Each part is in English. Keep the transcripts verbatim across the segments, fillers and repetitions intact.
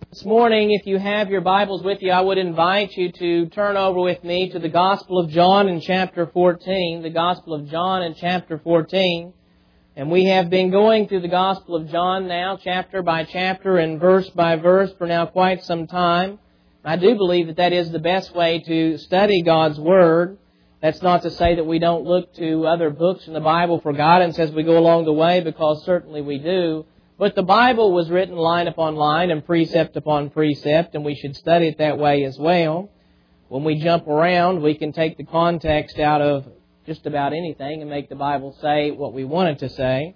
This morning, if you have your Bibles with you, I would invite you to turn over with me to the Gospel of John in chapter fourteen. The Gospel of John in chapter fourteen. And we have been going through the Gospel of John now, chapter by chapter and verse by verse for now quite some time. I do believe that that is the best way to study God's Word. That's not to say that we don't look to other books in the Bible for guidance as we go along the way, because certainly we do. But the Bible was written line upon line and precept upon precept, and we should study it that way as well. When we jump around, we can take the context out of just about anything and make the Bible say what we want it to say.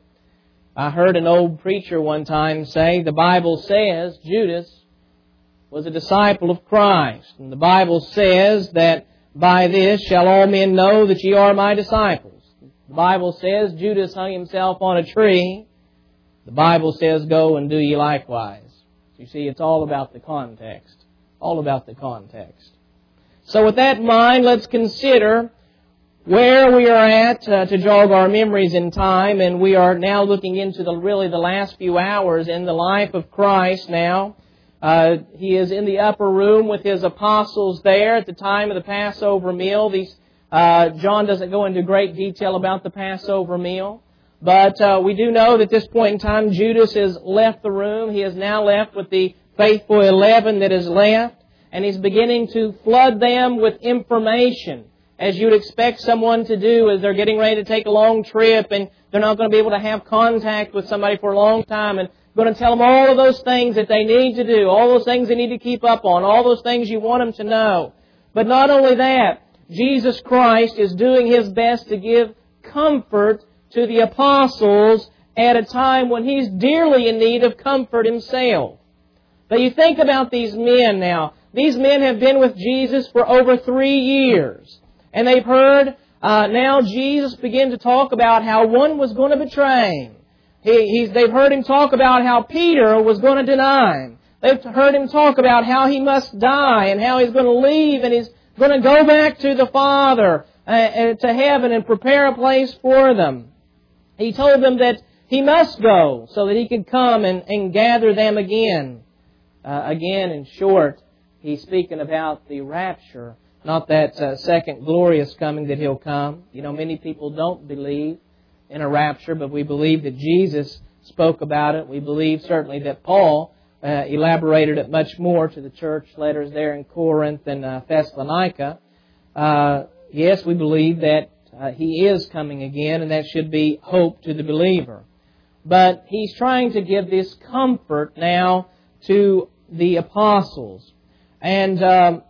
I heard an old preacher one time say, the Bible says Judas was a disciple of Christ. And the Bible says that by this shall all men know that ye are my disciples. The Bible says Judas hung himself on a tree. The Bible says, go and do ye likewise. You see, it's all about the context. All about the context. So with that in mind, let's consider where we are at uh, to jog our memories in time. And we are now looking into the really the last few hours in the life of Christ now. Uh, he is in the upper room with His apostles there at the time of the Passover meal. These, uh, John doesn't go into great detail about the Passover meal. But uh, we do know that at this point in time, Judas has left the room. He is now left with the faithful eleven that is left. And he's beginning to flood them with information, as you'd expect someone to do as they're getting ready to take a long trip and they're not going to be able to have contact with somebody for a long time, and going to tell them all of those things that they need to do, all those things they need to keep up on, all those things you want them to know. But not only that, Jesus Christ is doing His best to give comfort to the apostles at a time when He's dearly in need of comfort Himself. But you think about these men now. These men have been with Jesus for over three years. And they've heard uh, now Jesus begin to talk about how one was going to betray Him. He, he's, they've heard Him talk about how Peter was going to deny Him. They've heard Him talk about how He must die and how He's going to leave and He's going to go back to the Father, uh, to heaven, and prepare a place for them. He told them that He must go so that He could come and, and gather them again. Uh, again, in short, He's speaking about the rapture, not that uh, second glorious coming that He'll come. You know, many people don't believe in a rapture, but we believe that Jesus spoke about it. We believe certainly that Paul uh, elaborated it much more to the church letters there in Corinth and uh, Thessalonica. Uh, yes, we believe that Uh, He is coming again, and that should be hope to the believer. But He's trying to give this comfort now to the apostles. And um,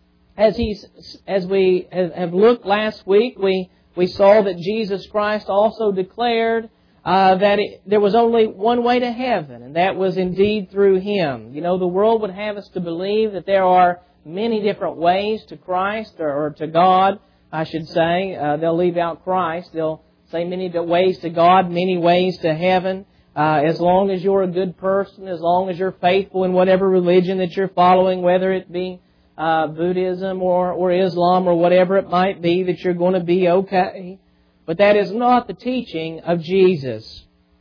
as he's, as we have looked last week, we, we saw that Jesus Christ also declared uh, that it, there was only one way to heaven, and that was indeed through Him. You know, the world would have us to believe that there are many different ways to Christ or, or to God. I should say. Uh, they'll leave out Christ. They'll say many ways to God, many ways to heaven. Uh, as long as you're a good person, as long as you're faithful in whatever religion that you're following, whether it be uh, Buddhism or, or Islam or whatever it might be, that you're going to be okay. But that is not the teaching of Jesus.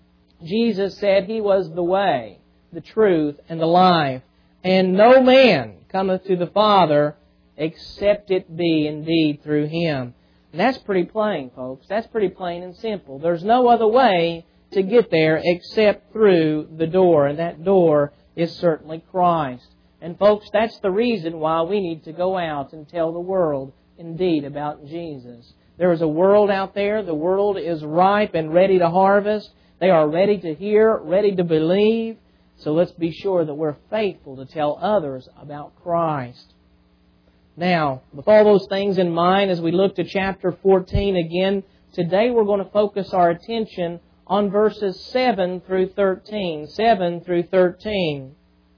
Jesus said He was the way, the truth, and the life. And no man cometh to the Father except it be indeed through Him. And that's pretty plain, folks. That's pretty plain and simple. There's no other way to get there except through the door. And that door is certainly Christ. And folks, that's the reason why we need to go out and tell the world indeed about Jesus. There is a world out there. The world is ripe and ready to harvest. They are ready to hear, ready to believe. So let's be sure that we're faithful to tell others about Christ. Now, with all those things in mind, as we look to chapter fourteen again, today we're going to focus our attention on verses seven through thirteen. seven through thirteen.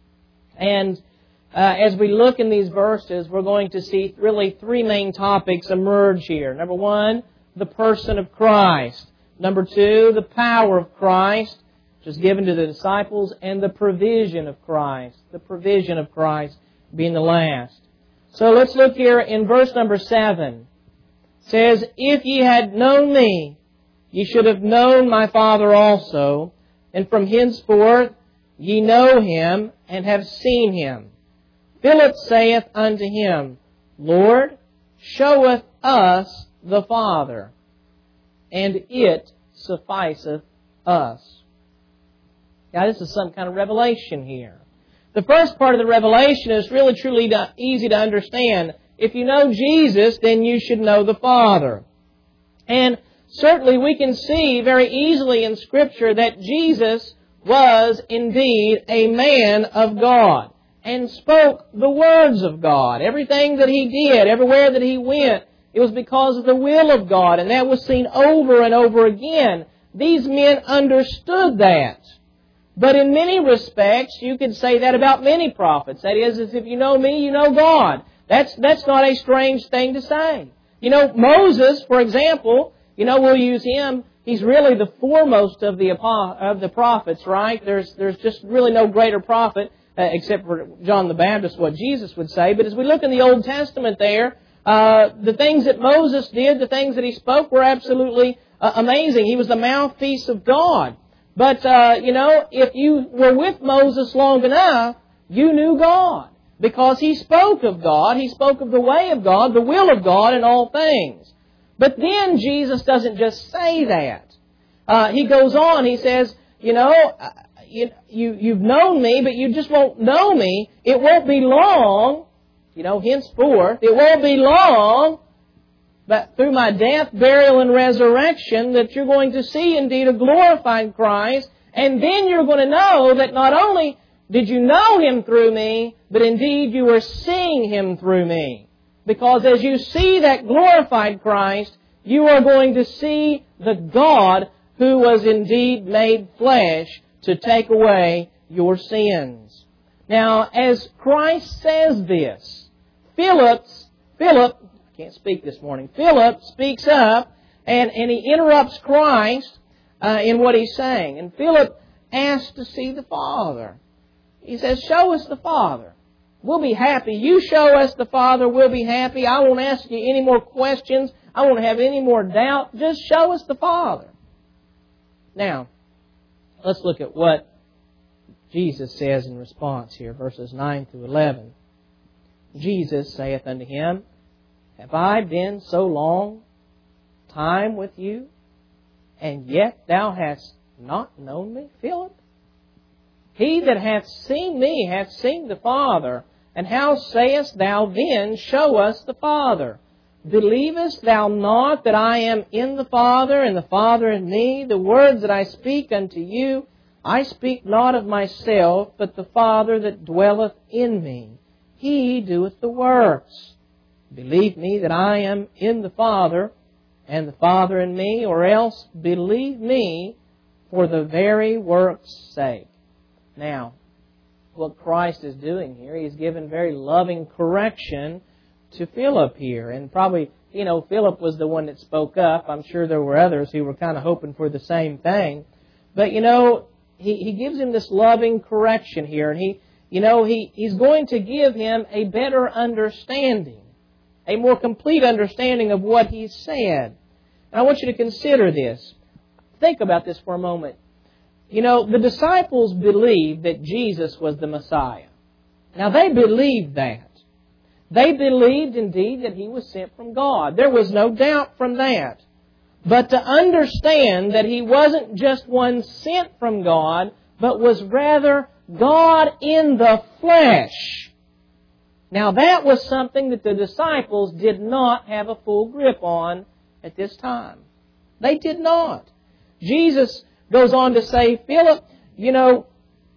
And uh, as we look in these verses, we're going to see really three main topics emerge here. Number one, the person of Christ. Number two, the power of Christ, which is given to the disciples, and the provision of Christ. The provision of Christ being the last. So let's look here in verse number seven. It says, if ye had known me, ye should have known my Father also. And from henceforth ye know him, and have seen him. Philip saith unto him, Lord, showeth us the Father, and it sufficeth us. Now, this is some kind of revelation here. The first part of the revelation is really truly easy to understand. If you know Jesus, then you should know the Father. And certainly we can see very easily in Scripture that Jesus was indeed a man of God and spoke the words of God. Everything that He did, everywhere that He went, it was because of the will of God, and that was seen over and over again. These men understood that. But in many respects, you could say that about many prophets. That is, as if you know me, you know God. That's, that's not a strange thing to say. You know, Moses, for example, you know, we'll use him. He's really the foremost of the of the prophets, right? There's there's just really no greater prophet, uh, except for John the Baptist, what Jesus would say. But as we look in the Old Testament there, uh, the things that Moses did, the things that he spoke were absolutely uh, amazing. He was the mouthpiece of God. But, uh, you know, if you were with Moses long enough, you knew God. Because he spoke of God, he spoke of the way of God, the will of God in all things. But then Jesus doesn't just say that. Uh, he goes on, he says, you know, you, you, you've known me, but you just won't know me. It won't be long, you know, henceforth, it won't be long, but through my death, burial, and resurrection, that you're going to see indeed a glorified Christ. And then you're going to know that not only did you know Him through me, but indeed you are seeing Him through me. Because as you see that glorified Christ, you are going to see the God who was indeed made flesh to take away your sins. Now, as Christ says this, Philip's, Philip, I can't speak this morning, Philip speaks up and, and he interrupts Christ uh, in what he's saying. And Philip asks to see the Father. He says, show us the Father. We'll be happy. You show us the Father, we'll be happy. I won't ask you any more questions. I won't have any more doubt. Just show us the Father. Now, let's look at what Jesus says in response here, verses nine through eleven. Jesus saith unto him, have I been so long time with you, and yet thou hast not known me, Philip? He that hath seen me hath seen the Father. And how sayest thou then, show us the Father? Believest thou not that I am in the Father, and the Father in me? The words that I speak unto you, I speak not of myself, but the Father that dwelleth in me. He doeth the works. Believe me that I am in the Father, and the Father in me, or else believe me for the very work's sake. Now, what Christ is doing here, He's given very loving correction to Philip here. And probably, you know, Philip was the one that spoke up. I'm sure there were others who were kind of hoping for the same thing. But, you know, he, he gives him this loving correction here. And, he, you know, he, he's going to give him a better understanding, a more complete understanding of what He said. And I want you to consider this. Think about this for a moment. You know, the disciples believed that Jesus was the Messiah. Now, they believed that. They believed indeed that He was sent from God. There was no doubt from that. But to understand that He wasn't just one sent from God, but was rather God in the flesh. Now, that was something that the disciples did not have a full grip on at this time. They did not. Jesus goes on to say, Philip, you know,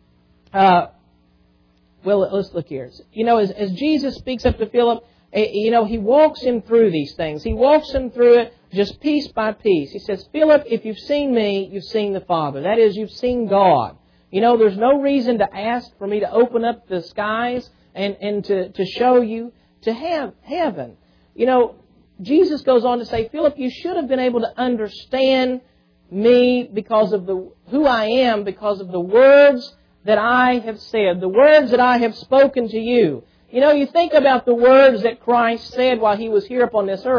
uh, well, let's look here. You know, as, as Jesus speaks up to Philip, you know, He walks him through these things. He walks him through it just piece by piece. He says, Philip, if you've seen me, you've seen the Father. That is, you've seen God. You know, there's no reason to ask for me to open up the skies and, and to, to show you to have heaven. You know, Jesus goes on to say, Philip, you should have been able to understand me because of the who I am, because of the words that I have said, the words that I have spoken to you. You know, you think about the words that Christ said while He was here upon this earth.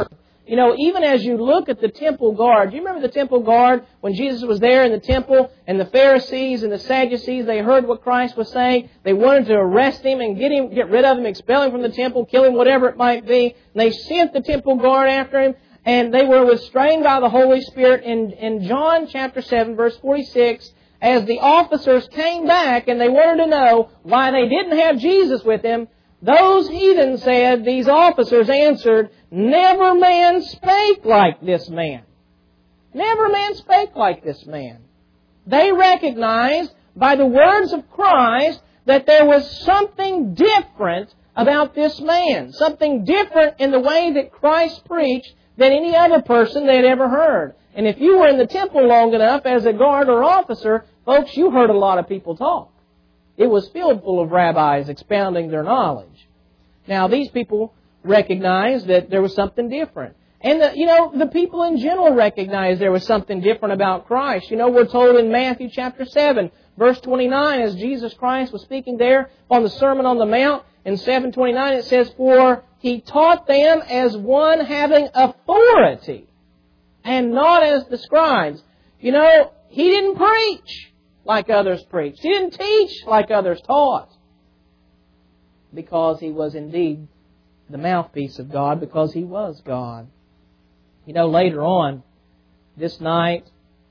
You know, even as you look at the temple guard, do you remember the temple guard when Jesus was there in the temple and the Pharisees and the Sadducees, they heard what Christ was saying. They wanted to arrest Him and get him, get rid of Him, expel Him from the temple, kill Him, whatever it might be. And they sent the temple guard after Him, and they were restrained by the Holy Spirit. In, in John chapter seven, verse forty-six, as the officers came back and they wanted to know why they didn't have Jesus with them, those heathens said, these officers answered, never man spake like this man. Never man spake like this man. They recognized by the words of Christ that there was something different about this man. Something different in the way that Christ preached than any other person they had ever heard. And if you were in the temple long enough as a guard or officer, folks, you heard a lot of people talk. It was filled full of rabbis expounding their knowledge. Now, these people recognized that there was something different. And, the, you know, the people in general recognized there was something different about Christ. You know, we're told in Matthew chapter seven, verse twenty-nine, as Jesus Christ was speaking there on the Sermon on the Mount, in seven twenty-nine it says, for He taught them as one having authority, and not as the scribes. You know, He didn't preach like others preached. He didn't teach like others taught. Because He was indeed the mouthpiece of God, because He was God. You know, later on, this night,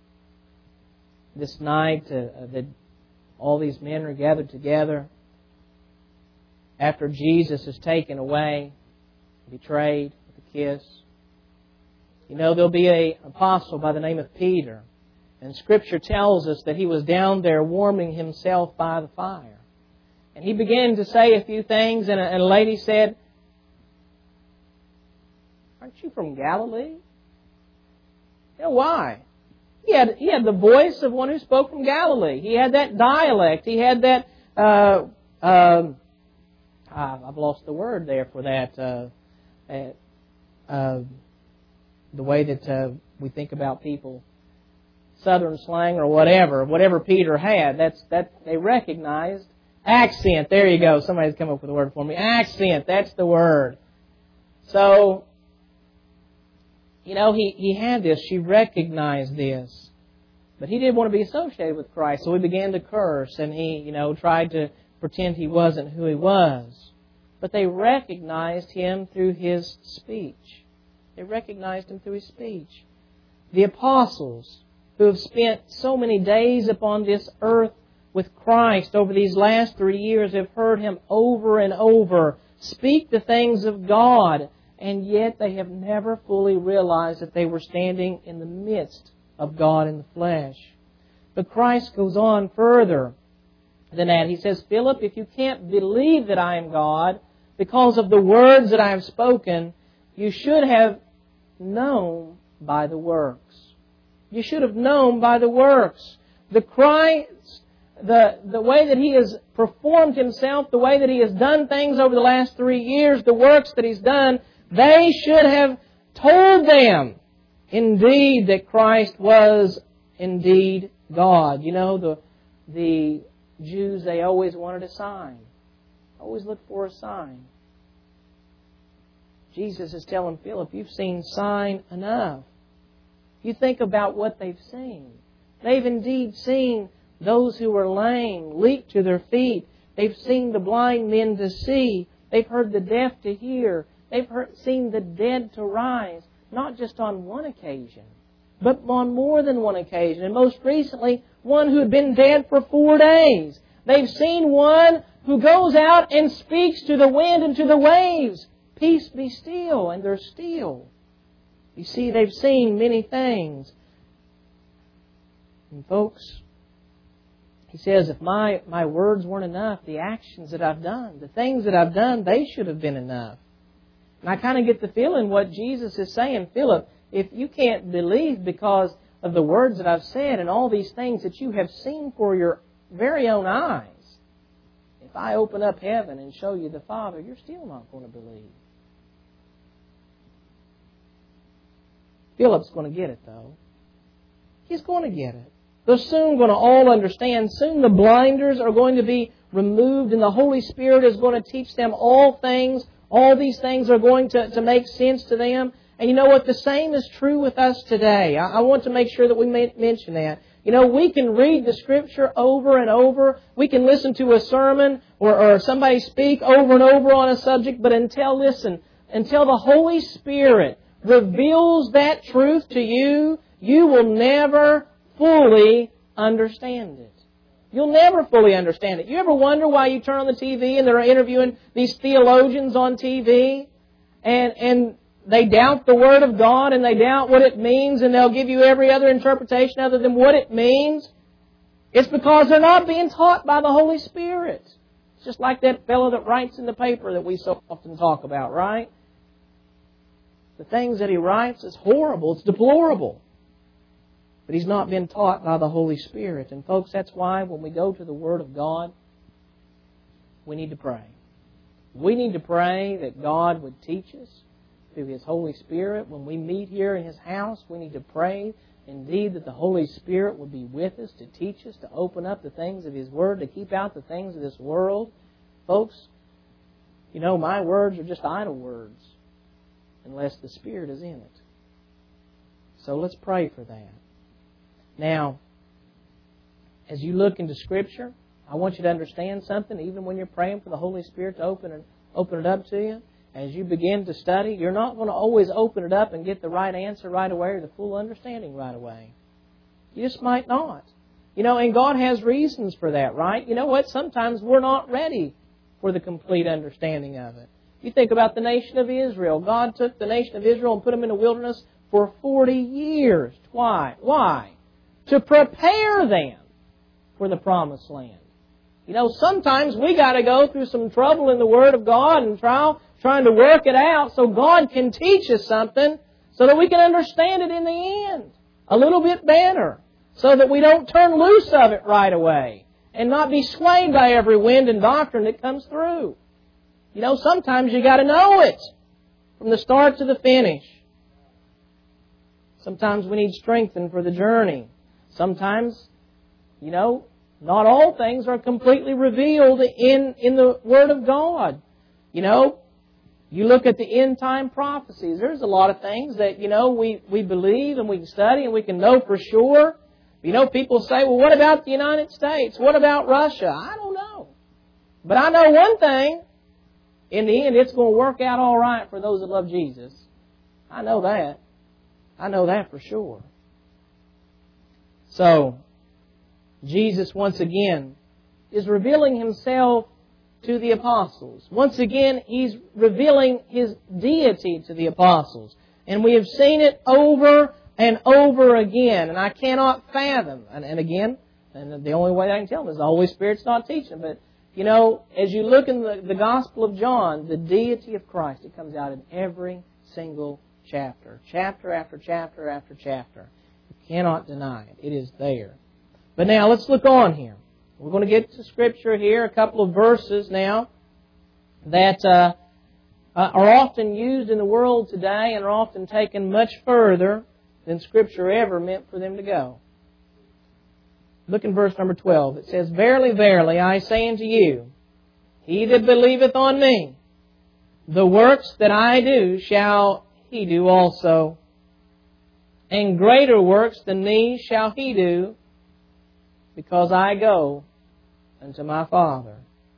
this night uh, that all these men are gathered together, after Jesus is taken away, betrayed with a kiss, you know, there'll be an apostle by the name of Peter. And Scripture tells us that he was down there warming himself by the fire. And he began to say a few things, and a, and a lady said, aren't you from Galilee? You know, why? He had, he had the voice of one who spoke from Galilee. He had that dialect. He had that, uh, uh, I've lost the word there for that, uh, uh, uh, the way that uh, we think about people, Southern slang or whatever, whatever Peter had, that's that they recognized. Accent, there you go. Somebody's come up with a word for me. Accent, that's the word. So, you know, he, he had this. She recognized this. But he didn't want to be associated with Christ, so he began to curse, and he, you know, tried to pretend he wasn't who he was. But they recognized him through his speech. They recognized him through his speech. The apostles, who have spent so many days upon this earth with Christ over these last three years, have heard Him over and over speak the things of God, and yet they have never fully realized that they were standing in the midst of God in the flesh. But Christ goes on further than that. He says, Philip, if you can't believe that I am God because of the words that I have spoken, you should have known by the works. You should have known by the works. The Christ, the, the way that He has performed Himself, the way that He has done things over the last three years, the works that He's done, they should have told them, indeed, that Christ was indeed God. You know, the, the Jews, they always wanted a sign. Always looked for a sign. Jesus is telling Philip, you've seen sign enough. You think about what they've seen. They've indeed seen those who were lame leap to their feet. They've seen the blind men to see. They've heard the deaf to hear. They've heard, seen the dead to rise. Not just on one occasion, but on more than one occasion. And most recently, one who had been dead for four days. They've seen one who goes out and speaks to the wind and to the waves. Peace, be still, and they're still. You see, they've seen many things. And folks, he says, if my, my words weren't enough, the actions that I've done, the things that I've done, they should have been enough. And I kind of get the feeling what Jesus is saying, Philip, if you can't believe because of the words that I've said and all these things that you have seen for your very own eyes, if I open up heaven and show you the Father, you're still not going to believe. Philip's going to get it, though. He's going to get it. They're soon going to all understand. Soon the blinders are going to be removed, and the Holy Spirit is going to teach them all things. All these things are going to, to make sense to them. And you know what? The same is true with us today. I, I want to make sure that we may mention that. You know, we can read the Scripture over and over. We can listen to a sermon or, or somebody speak over and over on a subject, but until, listen, until the Holy Spirit reveals that truth to you, you will never fully understand it. You'll never fully understand it. You ever wonder why you turn on the T V and they're interviewing these theologians on T V and, and they doubt the Word of God and they doubt what it means and they'll give you every other interpretation other than what it means? It's because they're not being taught by the Holy Spirit. It's just like that fellow that writes in the paper that we so often talk about, right? The things that he writes is horrible. It's deplorable. But he's not been taught by the Holy Spirit. And folks, that's why when we go to the Word of God, we need to pray. We need to pray that God would teach us through His Holy Spirit. When we meet here in His house, we need to pray indeed that the Holy Spirit would be with us to teach us, to open up the things of His Word, to keep out the things of this world. Folks, you know, my words are just idle words unless the Spirit is in it. So let's pray for that. Now, as you look into Scripture, I want you to understand something, even when you're praying for the Holy Spirit to open it, open it up to you. As you begin to study, you're not going to always open it up and get the right answer right away or the full understanding right away. You just might not. You know, and God has reasons for that, right? You know what? Sometimes we're not ready for the complete understanding of it. You think about the nation of Israel. God took the nation of Israel and put them in the wilderness for forty years. Why? Why? To prepare them for the promised land. You know, sometimes we got to go through some trouble in the Word of God and trial, trying to work it out so God can teach us something so that we can understand it in the end a little bit better, so that we don't turn loose of it right away and not be swayed by every wind and doctrine that comes through. You know, sometimes you got to know it from the start to the finish. Sometimes we need strengthened for the journey. Sometimes, you know, not all things are completely revealed in, in the Word of God. You know, you look at the end time prophecies. There's a lot of things that, you know, we, we believe and we can study and we can know for sure. You know, people say, well, what about the United States? What about Russia? I don't know. But I know one thing. In the end, it's going to work out all right for those that love Jesus. I know that. I know that for sure. So, Jesus, once again, is revealing Himself to the apostles. Once again, He's revealing His deity to the apostles. And we have seen it over and over again. And I cannot fathom. And, and again, and the only way I can tell them is the Holy Spirit's not teaching. But, you know, as you look in the, the Gospel of John, the deity of Christ, it comes out in every single chapter. Chapter after chapter after chapter. You cannot deny it. It is there. But now, let's look on here. We're going to get to Scripture here, a couple of verses now that uh, are often used in the world today and are often taken much further than Scripture ever meant for them to go. Look in verse number twelve. It says, Verily, verily, I say unto you, he that believeth on me, the works that I do shall he do also. And greater works than these shall he do, because I go unto my Father.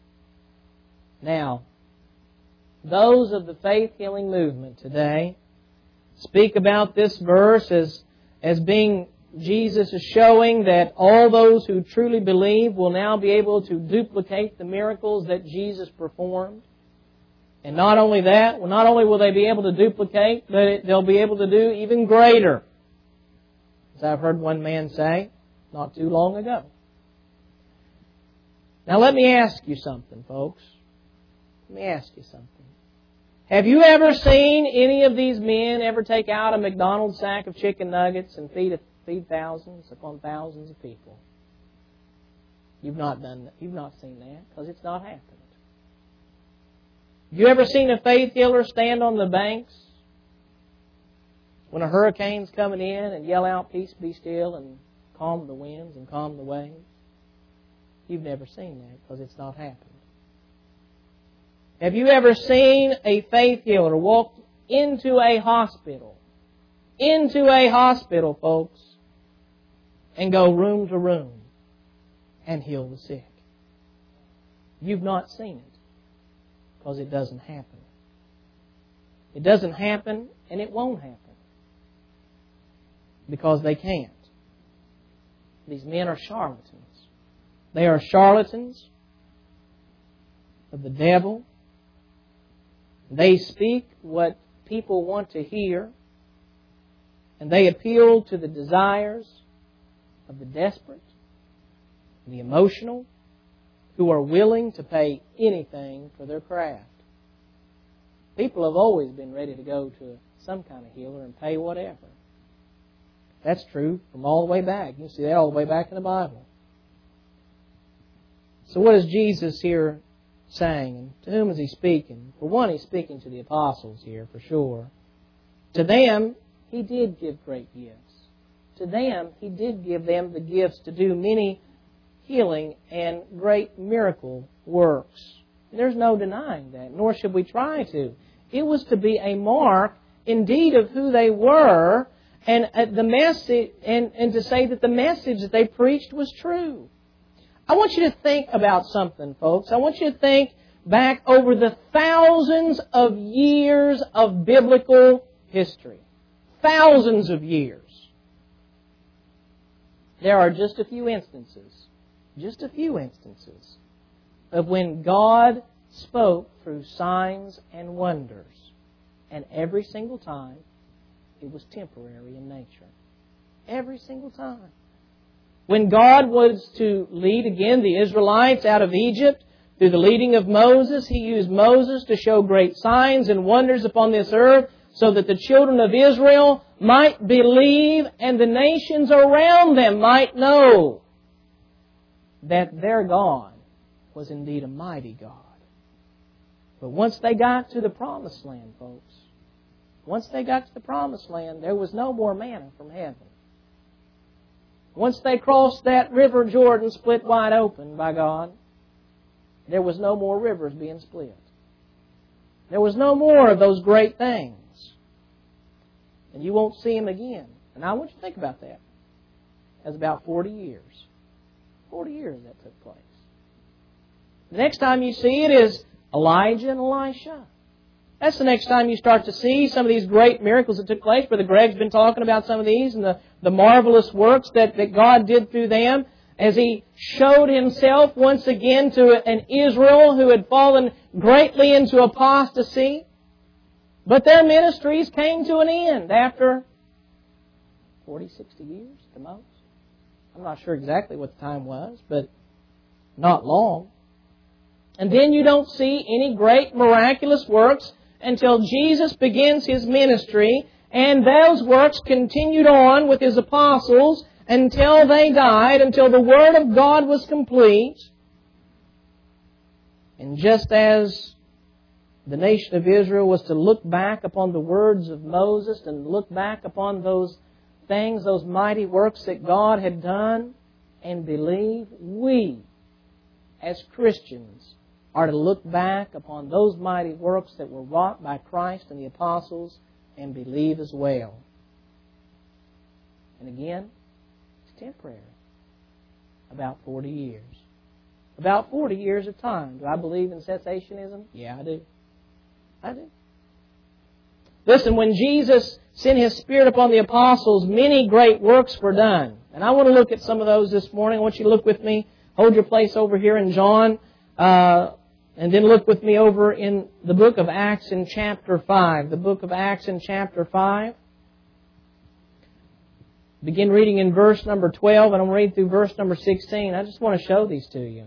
Now, those of the faith healing movement today speak about this verse as, as being Jesus is showing that all those who truly believe will now be able to duplicate the miracles that Jesus performed. And not only that, well, not only will they be able to duplicate, but they'll be able to do even greater. As I've heard one man say not too long ago. Now let me ask you something, folks. Let me ask you something. Have you ever seen any of these men ever take out a McDonald's sack of chicken nuggets and feed a Feed thousands upon thousands of people? You've not done that. You've not seen that because it's not happened. Have you ever seen a faith healer stand on the banks when a hurricane's coming in and yell out, "Peace, be still," and calm the winds and calm the waves? You've never seen that because it's not happened. Have you ever seen a faith healer walk into a hospital, into a hospital, folks, and go room to room and heal the sick. You've not seen it because it doesn't happen. It doesn't happen, and it won't happen because they can't. These men are charlatans. They are charlatans of the devil. They speak what people want to hear, and they appeal to the desires of the desperate, the emotional, who are willing to pay anything for their craft. People have always been ready to go to some kind of healer and pay whatever. That's true from all the way back. You can see that all the way back in the Bible. So what is Jesus here saying? And to whom is He speaking? For one, He's speaking to the apostles here, for sure. To them, He did give great gifts. To them, He did give them the gifts to do many healing and great miracle works. There's no denying that, nor should we try to. It was to be a mark, indeed, of who they were, and the message, and, and to say that the message that they preached was true. I want you to think about something, folks. I want you to think back over the thousands of years of biblical history. Thousands of years. There are just a few instances, just a few instances, of when God spoke through signs and wonders. And every single time, it was temporary in nature. Every single time. When God was to lead again the Israelites out of Egypt through the leading of Moses, He used Moses to show great signs and wonders upon this earth so that the children of Israel might believe and the nations around them might know that their God was indeed a mighty God. But once they got to the Promised Land, folks, once they got to the Promised Land, there was no more manna from heaven. Once they crossed that river Jordan split wide open by God, there was no more rivers being split. There was no more of those great things. And you won't see them again. And I want you to think about that. That's about forty years. forty years that took place. The next time you see it is Elijah and Elisha. That's the next time you start to see some of these great miracles that took place. Brother Greg's been talking about some of these and the, the marvelous works that, that God did through them as He showed Himself once again to an Israel who had fallen greatly into apostasy. But their ministries came to an end after forty, sixty years at the most. I'm not sure exactly what the time was, but not long. And then you don't see any great miraculous works until Jesus begins His ministry, and those works continued on with His apostles until they died, until the Word of God was complete. And just as the nation of Israel was to look back upon the words of Moses and look back upon those things, those mighty works that God had done, and believe, we, as Christians, are to look back upon those mighty works that were wrought by Christ and the apostles and believe as well. And again, it's temporary. About forty years. About forty years of time. Do I believe in cessationism? Yeah, I do. I do. Listen, when Jesus sent His Spirit upon the apostles, many great works were done. And I want to look at some of those this morning. I want you to look with me. Hold your place over here in John. Uh, and then look with me over in the book of Acts in chapter five. The book of Acts in chapter five. Begin reading in verse number twelve, and I'm going to read through verse number sixteen. I just want to show these to you.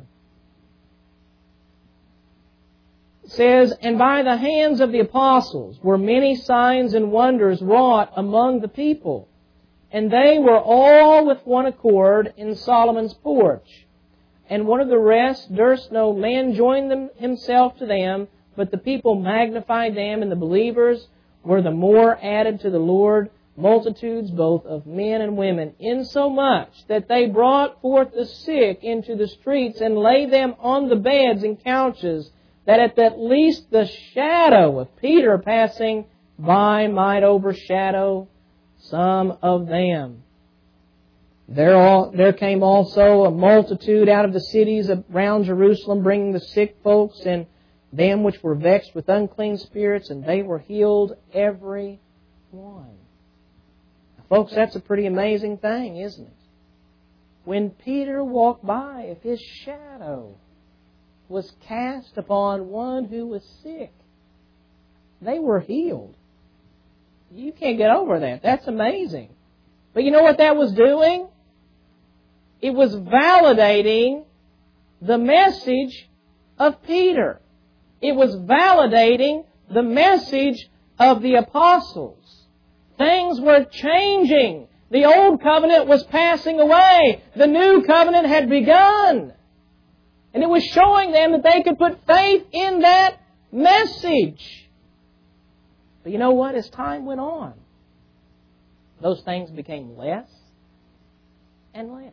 It says, "And by the hands of the apostles were many signs and wonders wrought among the people. And they were all with one accord in Solomon's porch. And one of the rest durst no man join them himself to them, but the people magnified them, and the believers were the more added to the Lord, multitudes both of men and women, insomuch that they brought forth the sick into the streets and laid them on the beds and couches, that at the least the shadow of Peter passing by might overshadow some of them. There, all, there came also a multitude out of the cities around Jerusalem, bringing the sick folks and them which were vexed with unclean spirits, and they were healed, every one. Now, folks, that's a pretty amazing thing, isn't it? When Peter walked by, if his shadow was cast upon one who was sick, they were healed. You can't get over that. That's amazing. But you know what that was doing? It was validating the message of Peter. It was validating the message of the apostles. Things were changing. The old covenant was passing away. The new covenant had begun. And it was showing them that they could put faith in that message. But you know what? As time went on, those things became less and less.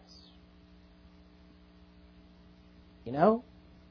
You know?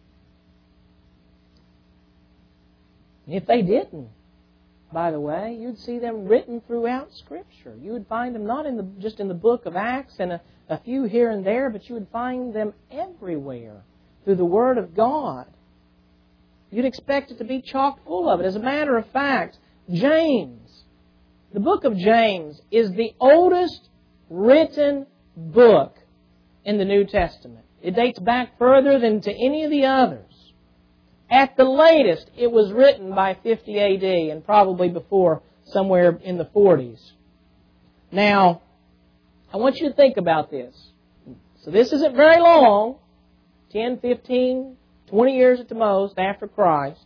And if they didn't, by the way, you'd see them written throughout Scripture. You would find them not in the just in the book of Acts and a, a few here and there, but you would find them everywhere through the Word of God. You'd expect it to be chock full of it. As a matter of fact, James, the book of James, is the oldest written book in the New Testament. It dates back further than to any of the others. At the latest, it was written by fifty A D and probably before, somewhere in the forties. Now, I want you to think about this. So this isn't very long, ten, fifteen, twenty years at the most after Christ.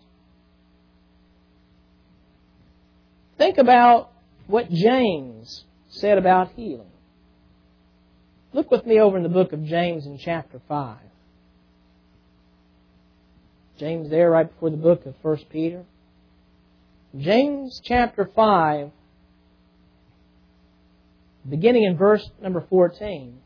Think about what James said about healing. Look with me over in the book of James in chapter five. James there right before the book of First Peter. James chapter five, beginning in verse number fourteen.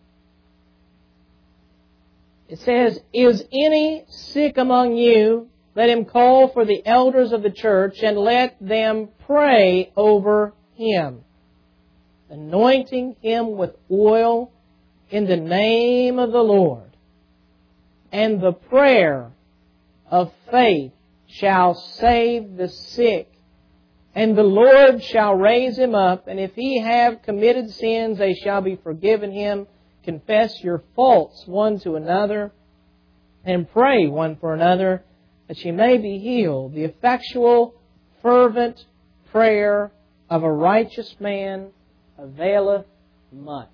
It says, "Is any sick among you? Let him call for the elders of the church, and let them pray over him, anointing him with oil in the name of the Lord. And the prayer of faith shall save the sick, and the Lord shall raise him up. And if he have committed sins, they shall be forgiven him. Confess your faults one to another, and pray one for another, that ye may be healed. The effectual, fervent prayer of a righteous man availeth much."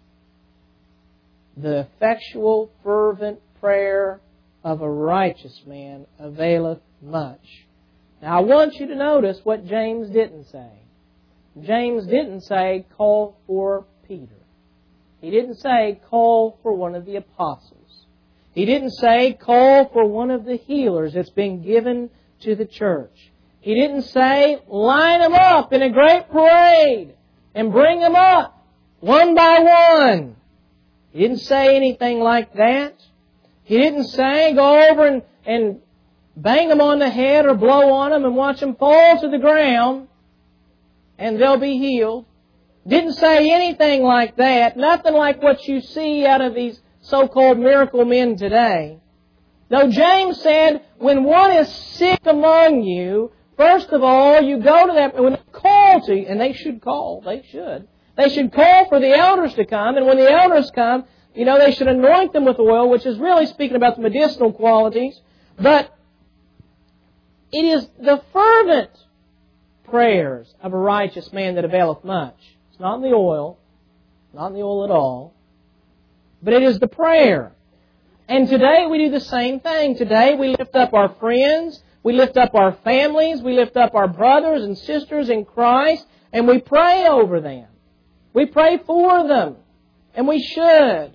The effectual, fervent prayer of a righteous man availeth much. Now I want you to notice what James didn't say. James didn't say, call for Peter. He didn't say, call for one of the apostles. He didn't say, call for one of the healers that's been given to the church. He didn't say, line them up in a great parade and bring them up one by one. He didn't say anything like that. He didn't say, go over and, and bang them on the head or blow on them and watch them fall to the ground and they'll be healed. Didn't say anything like that. Nothing like what you see out of these so-called miracle men today. No, James said, when one is sick among you, first of all, you go to them, when they call to you, and they should call, they should. They should call for the elders to come, and when the elders come, you know, they should anoint them with oil, which is really speaking about the medicinal qualities. But it is the fervent prayers of a righteous man that availeth much. It's not in the oil, not in the oil at all, but it is the prayer. And today we do the same thing. Today we lift up our friends, we lift up our families, we lift up our brothers and sisters in Christ, and we pray over them. We pray for them, and we should.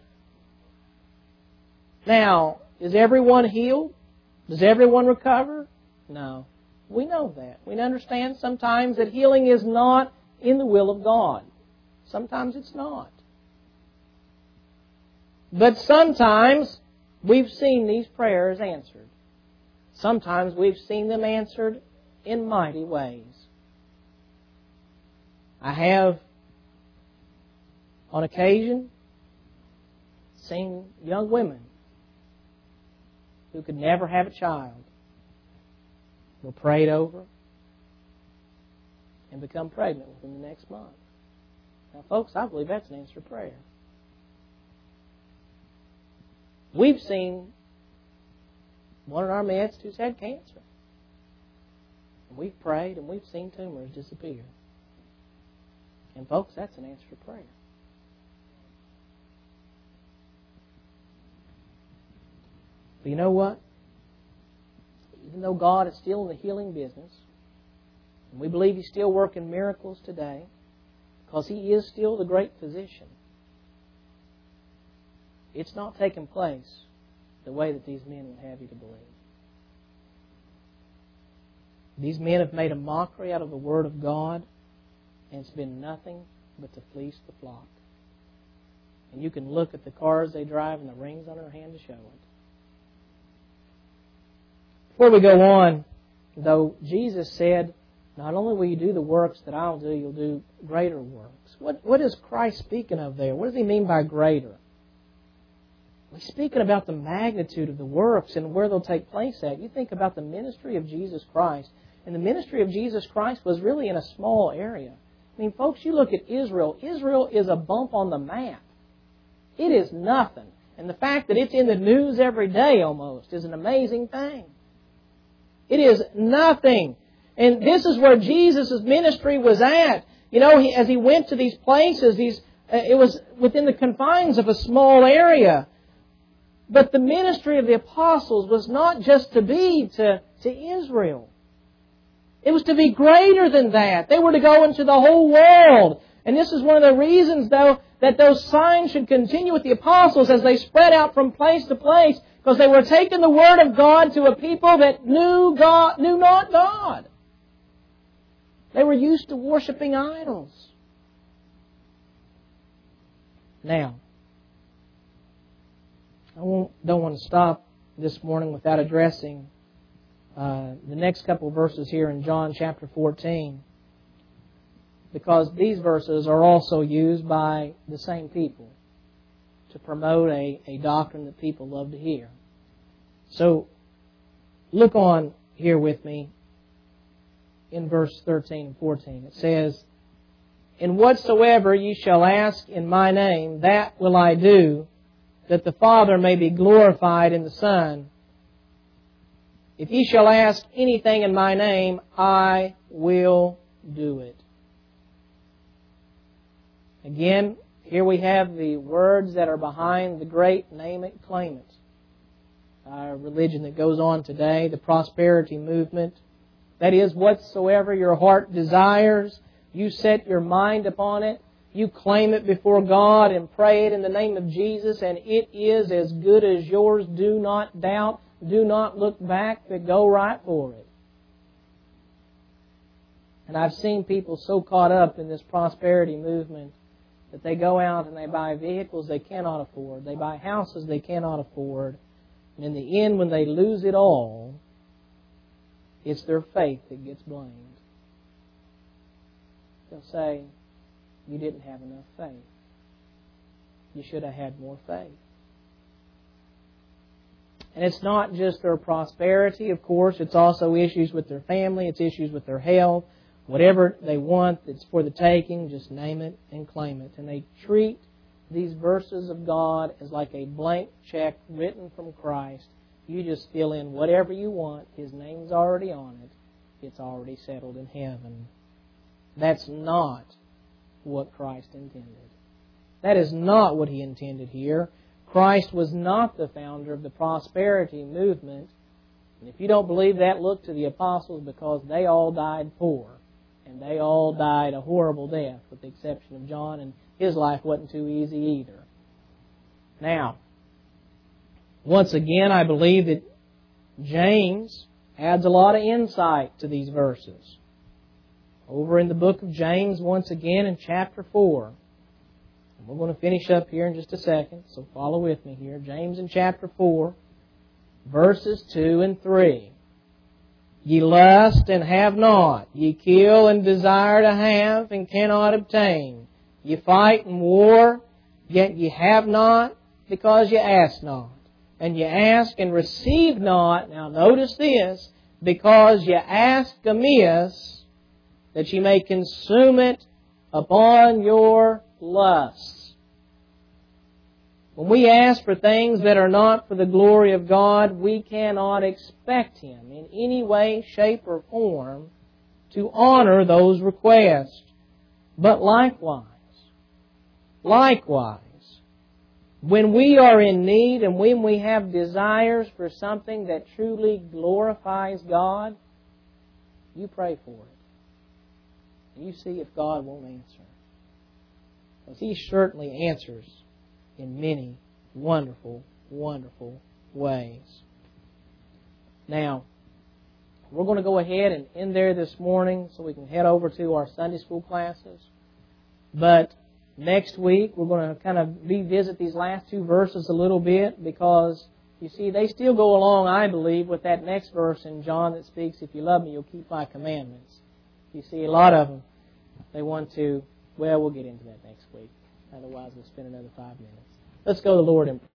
Now, is everyone healed? Does everyone recover? No. We know that. We understand sometimes that healing is not in the will of God. Sometimes it's not. But sometimes we've seen these prayers answered. Sometimes we've seen them answered in mighty ways. I have, on occasion, seen young women who could never have a child were prayed over and become pregnant within the next month. Now, folks, I believe that's an answer to prayer. We've seen one in our midst who's had cancer. And we've prayed and we've seen tumors disappear. And folks, that's an answer to prayer. But you know what? Even though God is still in the healing business, and we believe He's still working miracles today, because He is still the great physician, it's not taking place the way that these men would have you to believe. These men have made a mockery out of the Word of God, and it's been nothing but to fleece the flock. And you can look at the cars they drive and the rings on their hand to show it. Before we go on, though, Jesus said, not only will you do the works that I'll do, you'll do greater works. What, what is Christ speaking of there? What does He mean by greater? He's speaking about the magnitude of the works and where they'll take place at. You think about the ministry of Jesus Christ. And the ministry of Jesus Christ was really in a small area. I mean, folks, you look at Israel. Israel is a bump on the map. It is nothing. And the fact that it's in the news every day almost is an amazing thing. It is nothing. And this is where Jesus' ministry was at. You know, he, as He went to these places, these, uh, it was within the confines of a small area. But the ministry of the apostles was not just to be to, to Israel. It was to be greater than that. They were to go into the whole world. And this is one of the reasons, though, that those signs should continue with the apostles as they spread out from place to place, because they were taking the Word of God to a people that knew God, knew not God. They were used to worshiping idols. Now, I won't, don't want to stop this morning without addressing uh, the next couple of verses here in John chapter fourteen, because these verses are also used by the same people to promote a, a doctrine that people love to hear. So, look on here with me in verse thirteen and fourteen. It says, "And whatsoever ye shall ask in my name, that will I do, that the Father may be glorified in the Son. If ye shall ask anything in my name, I will do it." Again, here we have the words that are behind the great name it, claim it. Our religion that goes on today, the prosperity movement. That is, whatsoever your heart desires, you set your mind upon it, you claim it before God and pray it in the name of Jesus, and it is as good as yours. Do not doubt. Do not look back, but go right for it. And I've seen people so caught up in this prosperity movement that they go out and they buy vehicles they cannot afford. They buy houses they cannot afford. And in the end, when they lose it all, it's their faith that gets blamed. They'll say, you didn't have enough faith. You should have had more faith. And it's not just their prosperity, of course. It's also issues with their family. It's issues with their health. Whatever they want that's for the taking, just name it and claim it. And they treat these verses of God as like a blank check written from Christ. You just fill in whatever you want. His name's already on it. It's already settled in heaven. That's not what Christ intended. That is not what He intended here. Christ was not the founder of the prosperity movement. And if you don't believe that, look to the apostles, because they all died poor. And they all died a horrible death, with the exception of John, and his life wasn't too easy either. Now, once again, I believe that James adds a lot of insight to these verses. Over in the book of James, once again, in chapter four. And we're going to finish up here in just a second, so follow with me here. James in chapter four, verses two and three. Ye lust and have not. Ye kill and desire to have and cannot obtain. Ye fight and war, yet ye have not, because ye ask not. And ye ask and receive not. Now notice this. Because ye ask amiss, that ye may consume it upon your lusts. When we ask for things that are not for the glory of God, we cannot expect Him in any way, shape, or form to honor those requests. But likewise, likewise, when we are in need and when we have desires for something that truly glorifies God, you pray for it. And you see if God won't answer. Because He certainly answers in many wonderful, wonderful ways. Now, we're going to go ahead and end there this morning so we can head over to our Sunday school classes. But next week, we're going to kind of revisit these last two verses a little bit because, you see, they still go along, I believe, with that next verse in John that speaks, if you love me, you'll keep my commandments. You see, a lot of them, they want to, well, we'll get into that next week. Otherwise, we'll spend another five minutes. Let's go to the Lord in prayer.